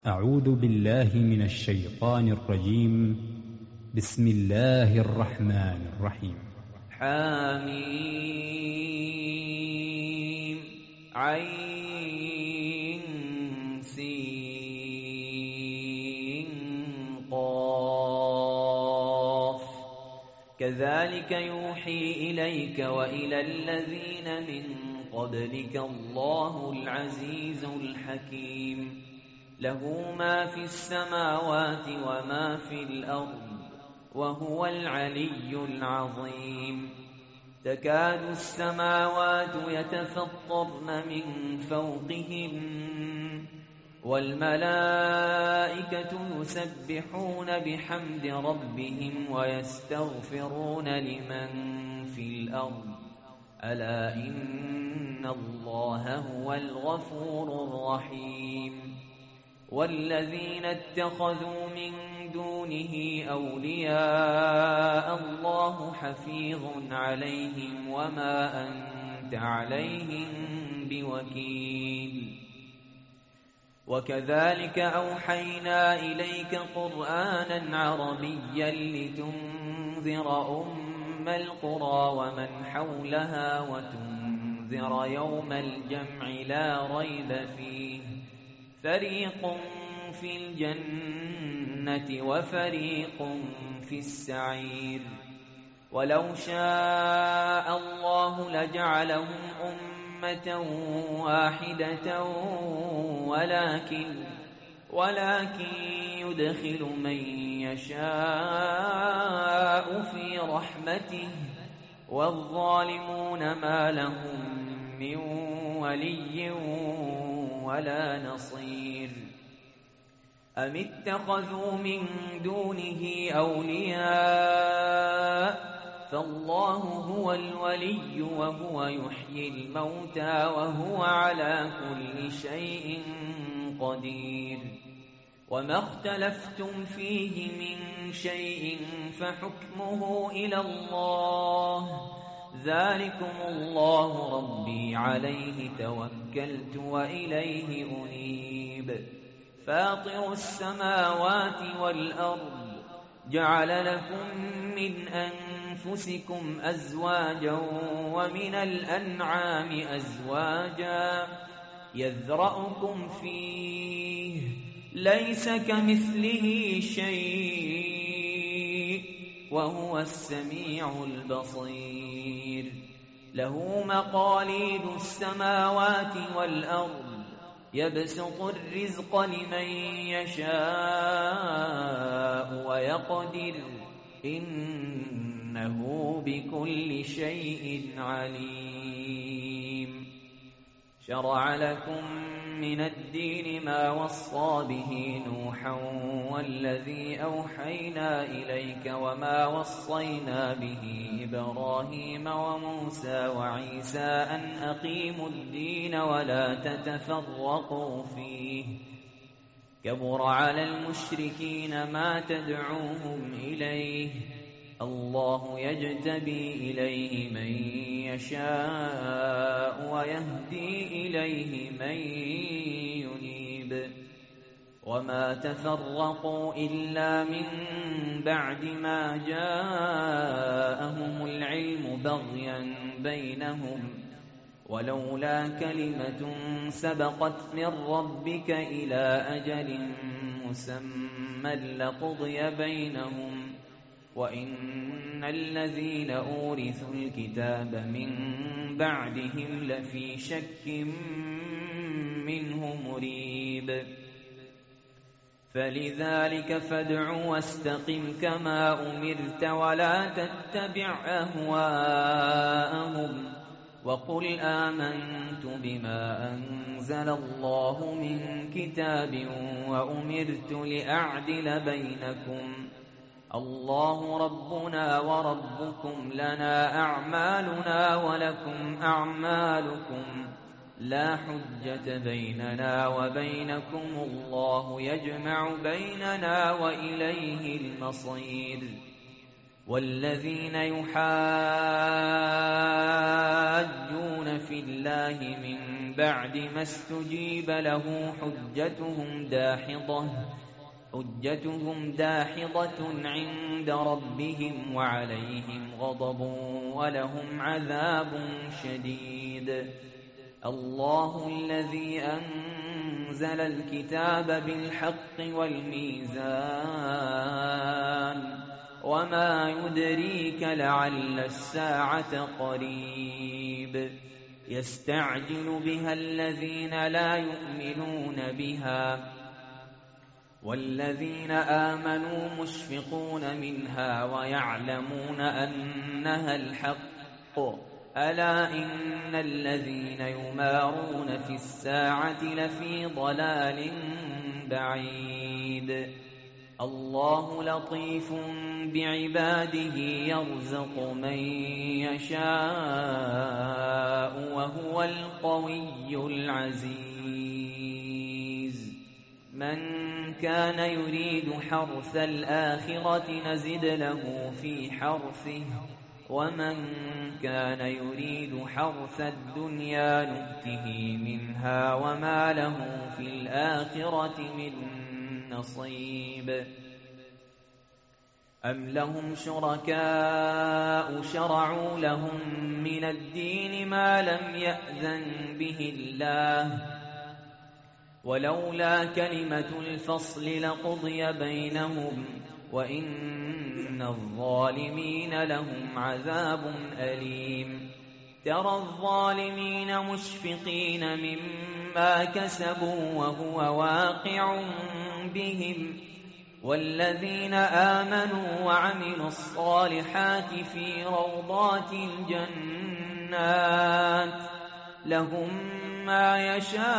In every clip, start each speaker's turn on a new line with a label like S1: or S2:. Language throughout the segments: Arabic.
S1: أعوذ بالله من الشيطان الرجيم. بسم الله الرحمن الرحيم.
S2: حميم عين سين قاف كذلك يوحي إليك وإلى الذين من قبلك الله العزيز الحكيم له ما في السماوات وما في الأرض وهو العلي العظيم تكاد السماوات يتفطرن من فوقهم والملائكة يسبحون بحمد ربهم ويستغفرون لمن في الأرض ألا إن الله هو الغفور الرحيم والذين اتخذوا من دونه أولياء الله حفيظ عليهم وما أنت عليهم بوكيل وكذلك أوحينا إليك قرآنا عربيا لتنذر أم القرى ومن حولها وتنذر يوم الجمع لا ريب فيه فريق في الجنة وفريق في السعير ولو شاء الله لجعلهم أمة واحدة ولكن يدخل من يشاء في رحمته والظالمون ما لهم من ولي ولا نصير أم اتخذوا من دونه أولياء فالله هو الولي وهو يحيي الموتى وهو على كل شيء قدير وما اختلفتم فيه من شيء فحكمه إلى الله ذلكم الله ربي عليه توكلت وإليه أنيب فاطر السماوات والأرض جعل لكم من أنفسكم أزواجا ومن الأنعام أزواجا يذرأكم فيه ليس كمثله شيء وهو السميع البصير له مقاليد السماوات والأرض يبسط الرزق لمن يشاء ويقدر إنه بكل شيء عليم شرع لكم من الدين ما وصى به نوحا والذي أوحينا إليك وما وصينا به إبراهيم وموسى وعيسى أن أقيموا الدين ولا تتفرقوا فيه كبر على المشركين ما تدعوهم إليه الله يجتبي إليه من يشاء ويهدي إليه من ينيب وما تفرقوا إلا من بعد ما جاءهم العلم بغيا بينهم ولولا كلمة سبقت من ربك إلى أجل مسمى لقضي بينهم وإن الذين أورثوا الكتاب من بعدهم لفي شك منه مريب فلذلك فادع واستقم كما أمرت ولا تتبع أهواءهم وقل آمنت بما أنزل الله من كتاب وأمرت لأعدل بينكم الله ربنا وربكم لنا أعمالنا ولكم أعمالكم لا حجة بيننا وبينكم الله يجمع بيننا وإليه المصير والذين يحاجون في الله من بعد ما استجيب له حجتهم داحضة عند ربهم وعليهم غضب ولهم عذاب شديد. الله الذي أنزل الكتاب بالحق والميزان وما يدريك لعل الساعة قريب. يستعجل بها الذين لا يؤمنون بها والذين آمنوا مشفقون منها ويعلمون أنها الحق. ألا إن الذين يمارون في الساعة لفي ضلال بعيد. الله لطيف بعباده يرزق من يشاء وهو القوي العزيز. من كان يريد حرث الآخرة نزد له في حرثه ومن كان يريد حرث الدنيا نؤته منها وما له في الآخرة من نصيب. أم لهم شركاء شرعوا لهم من الدين ما لم يأذن به الله ولولا كلمة الفصل لقضي بينهم وإن الظالمين لهم عذاب أليم. ترى الظالمين مشفقين مما كسبوا وهو واقع بهم والذين آمنوا وعملوا الصالحات في روضات الجنات لهم ما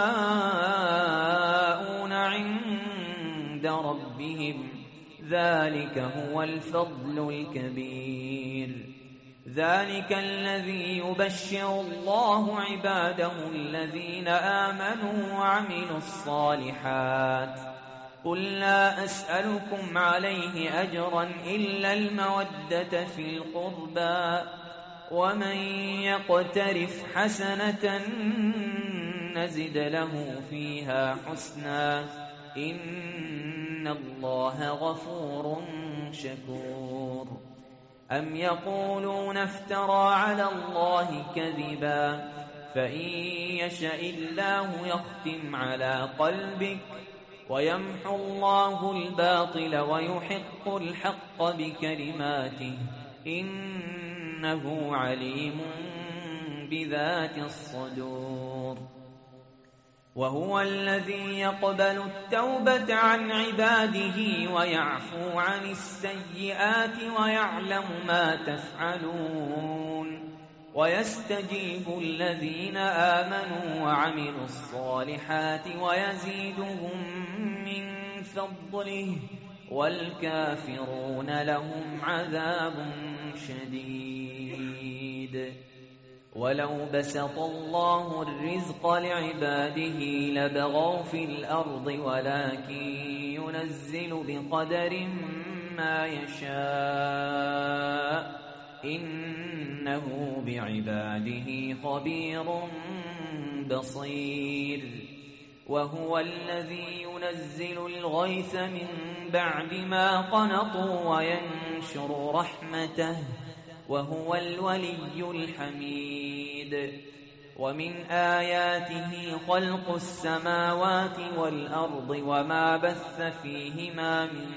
S2: يشاءون عند ربهم ذلك هو الفضل الكبير. ذلك الذي يبشر الله عباده الذين آمنوا وعملوا الصالحات. قل لا أسألكم عليه أجرا إلا المودة في القربى ومن يقترف حسنة نزد له فيها حسنا إن الله غفور شكور. أم يقولون افترى على الله كذبا فإن يشاء الله يختم على قلبك ويمحو الله الباطل ويحق الحق بكلماته إنه عليم بذات الصدور. وهو الذي يقبل التوبة عن عباده ويعفو عن السيئات ويعلم ما تفعلون ويستجيب الذين آمنوا وعملوا الصالحات ويزيدهم من فضله والكافرون لهم عذاب شديد. ولو بسط الله الرزق لعباده لبغوا في الأرض ولكن ينزل بقدر ما يشاء إنه بعباده خبير بصير. وهو الذي ينزل الغيث من بعد ما قنطوا وينشر رحمته وهو الولي الحميد. ومن آياته خلق السماوات والأرض وما بث فيهما من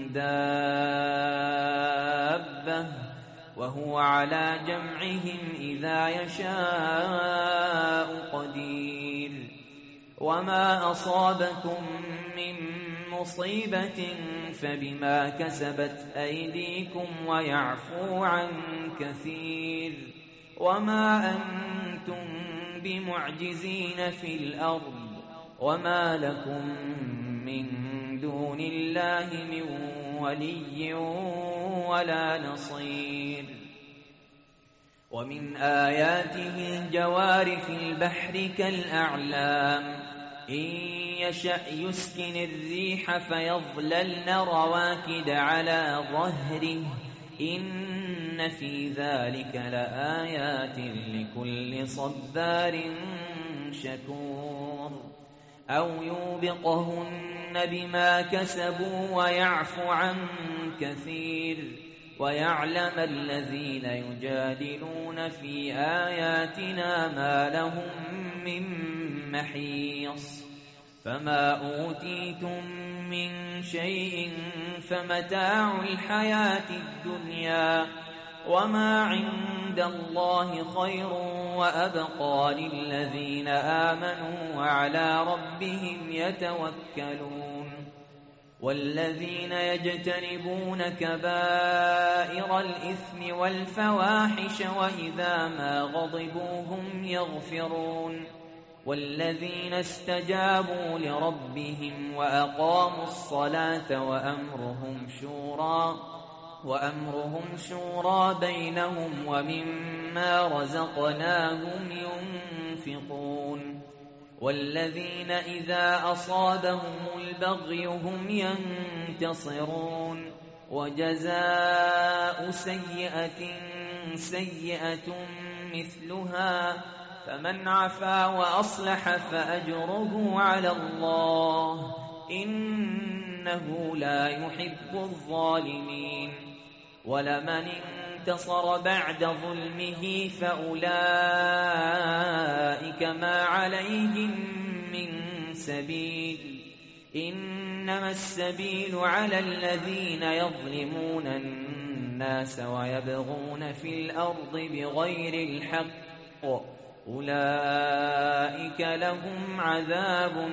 S2: دابة وهو على جمعهم إذا يشاء قدير. وما أصابكم من مصيبة فبما كسبت أيديكم ويعفو عن كثير. وما أنتم بمعجزين في الأرض وما لكم من دون الله من ولي ولا نصير. ومن آياته الجوار في البحر كالأعلام إن يشأ يسكن الريح فيظللن رواكد على ظهره إن في ذلك لآيات لكل صبار شكور أو يوبقهن بما كسبوا ويعفو عن كثير ويعلم الذين يجادلون في آياتنا ما لهم من محيص فما أوتيتم من شيء فمتاع الحياة الدنيا وما عند الله خير وأبقى للذين آمنوا وعلى ربهم يتوكلون والذين يجتنبون كبائر الإثم والفواحش وإذا ما غضبوا هم يغفرون والذين استجابوا لربهم وأقاموا الصلاة وأمرهم شورى بينهم ومما رزقناهم ينفقون والذين إذا أصابهم البغي هم ينتصرون وجزاء سيئة مثلها فمن عفا وأصلح فأجره على الله إنه لا يحب الظالمين ولمن انتصر بعد ظلمه فأولئك ما عليهم من سبيل إنما السبيل على الذين يظلمون الناس ويبغون في الأرض بغير الحق أولئك لهم عذاب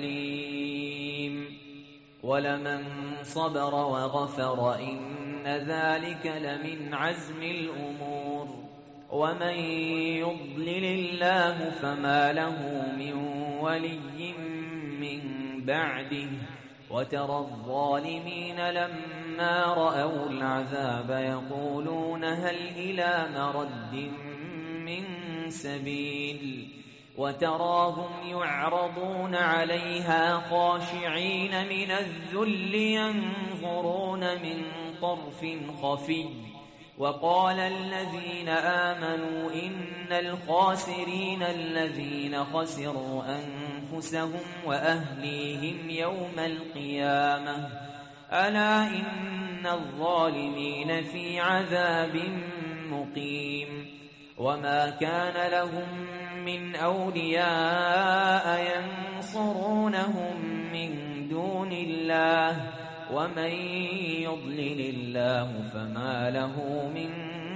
S2: أليم ولمن صبر وغفر إن ذلك لمن عزم الأمور ومن يضلل الله فما له من ولي من بعده وترى الظالمين لما رأوا العذاب يقولون هل إلى مرد من سبيل وتراهم يعرضون عليها خاشعين من الذل ينظرون من طرف خفي وقال الذين آمنوا إن الخاسرين الذين خسروا أنفسهم وأهليهم يوم القيامة ألا إن الظالمين في عذاب مقيم وما كان لهم من أولياء ينصرونهم من دون الله ومن يضلل الله فما له من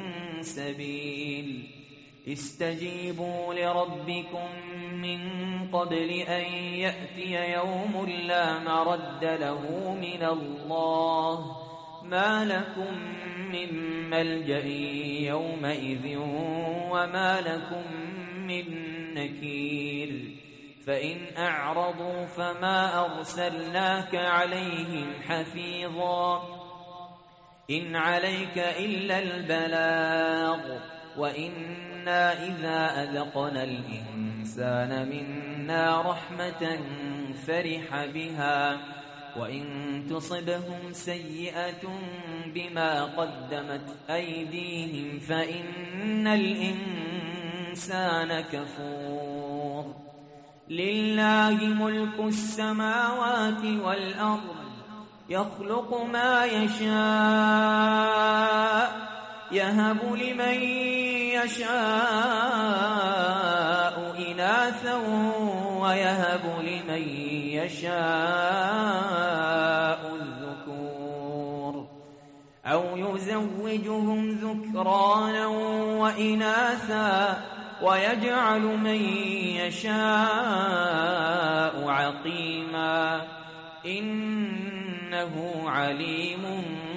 S2: سبيل استجيبوا لربكم من قبل أن يأتي يوم لا مرد له من الله ما لكم من ملجأ يومئذ وما لكم من نكير فإن أعرضوا فما أرسلناك عليهم حفيظا إن عليك إلا البلاغ وإنا إذا أذقنا الإنسان منا رحمة فرح بها وإن تصبهم سيئة بما قدمت أيديهم فإن الإنسان كفور لله ملك السماوات والأرض يخلق ما يشاء يهب لمن يشاء إناثا ويهب لمن يشاء الذكور أو يزوجهم ذكرانا وإناثا ويجعل من يشاء عقيما إنه عليم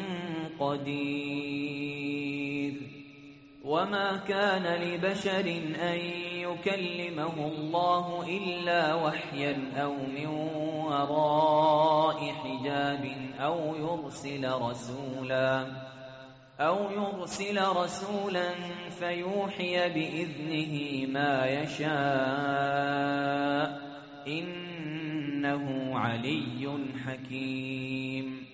S2: قدير وما كان لبشر أن يكلمه الله إلا وحيا أو من وراء حجاب أو يرسل رسولا فيوحي بإذنه ما يشاء إنه علي حكيم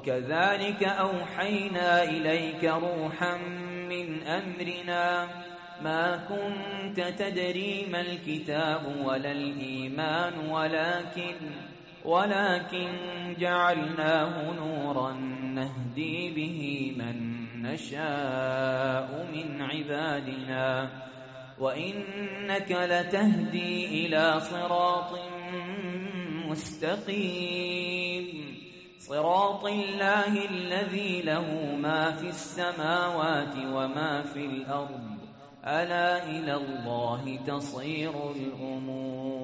S2: وكذلك أوحينا إليك روحا من أمرنا ما كنت تدري ما الكتاب ولا الإيمان ولكن جعلناه نورا نهدي به من نشاء من عبادنا وإنك لتهدي إلى صراط مستقيم صراط الله الذي له ما في السماوات وما في الأرض ألا إلى الله تصير الأمور